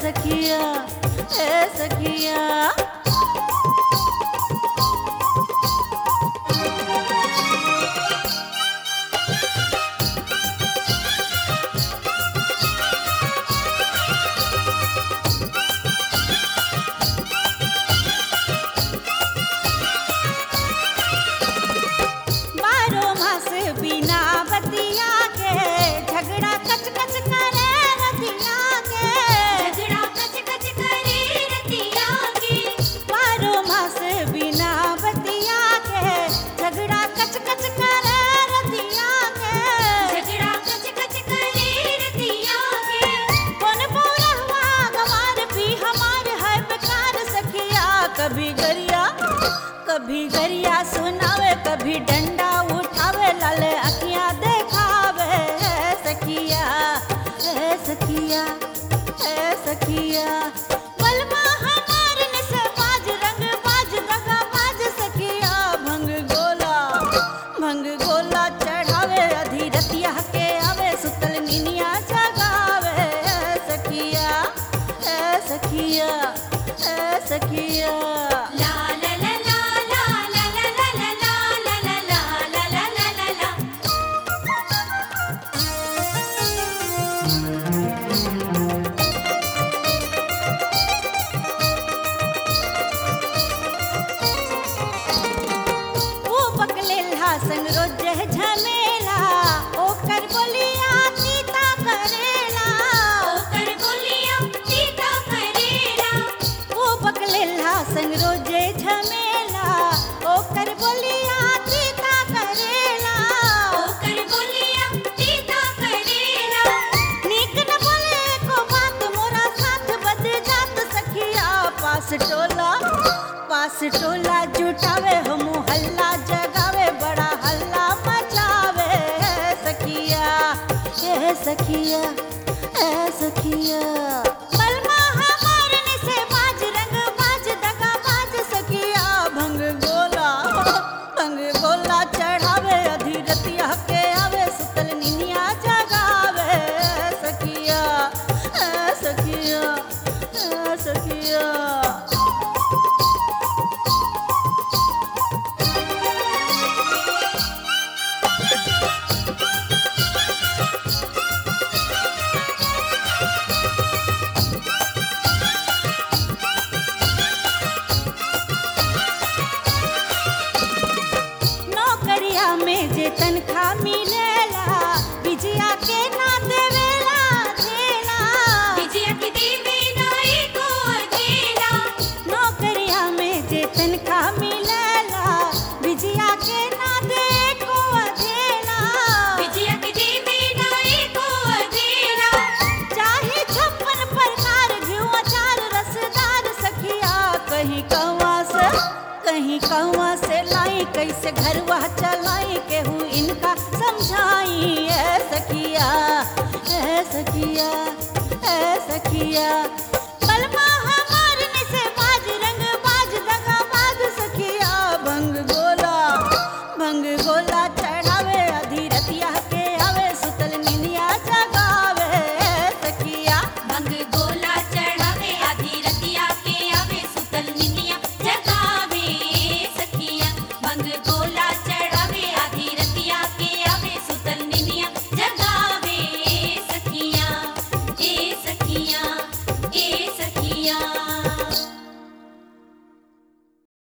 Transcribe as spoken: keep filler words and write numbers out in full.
सखिया ए सखिया। बारह मास बिना बतिया के झगड़ा कच कच करे रतिया के, झगड़ा कच कच करे रतिया के। बारह मास बिना बतिया के झगड़ा कच कच करे रतिया के, झगड़ा कच कच करे रतिया के। कौन बोलहवा गवार भी हमार है बेकार सखिया। कभी गरिया कभी गरिया सुनावे, कभी डंडा उठावे, लाले अखियां देखावे ए सखिया ए सखिया ए सखिया। बलमा हमार निसे बाज रंग बाज दगा बाज सखिया। भंग गोला भंग गोला चढ़ावे, अधी रतिया के आवे, सुतल निनिया जगावे ए सखिया ए सखिया ए सखिया। ला ला ला ला ला ला ला ला ला ला ला ला ला ला ला। ओ पकलेला संग रोजे झमेला, ओकर बोलिया तीता करेला। ओकर बोलिया तीता करेला। ओ पकलेला संग रोजे झमेला, ओकर बोलिया तीता करेला। ओकर बोलिया तीता करेला। नीक न बोले को बात मोरा साथ बज जात सखिया। पास टोला पास टोला जुटावे, हम हल्ला जगावे, बड़ा हल्ला मचावे ए सखिया ए सखिया ए सखिया। बलमा हमार निसे बाज रंग बाज दगा बाज सखिया। भंग गोला भंग गोला चढ़ावे, अधी रतिया के आवे, सुतल निनिया जगावे ए सखिया ए सखिया ए सखिया। नौकरिया में जे तनखा मिलेला, बिजिया के ना देवेला झेला। बिजिया के देवे ना एको अकेला। नौकरिया में जे तनखा मिलेला, बिजिया के ना दे को अझेला। बिजिया के देवे ना एको अकेला। चाहे छप्पन प्रकार घिउ अचार रसदार सखिया। कहीं कौवा से कहीं कौवा से लाई, कैसे घरवा चलाई, केहू इनका समझाई ए सखिया ए सखिया ए सखिया।